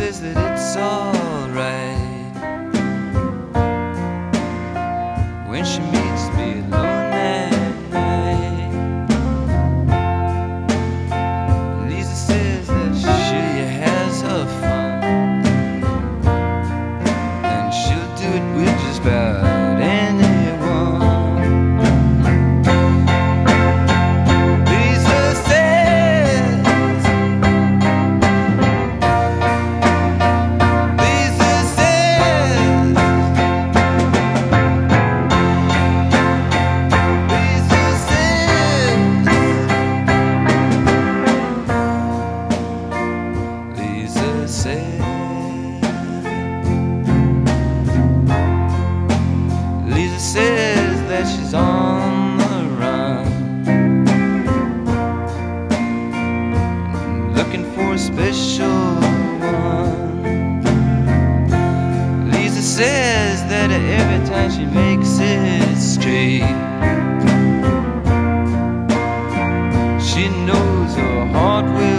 says that it's alright when she meets me alone at night. Lisa says that she has her fun, and she'll do it with just about anyone. Lisa says, Lisa says, Lisa says, Lisa says that she's on the run, looking for a special one. Lisa says that every time she makes it straight, she knows her heart will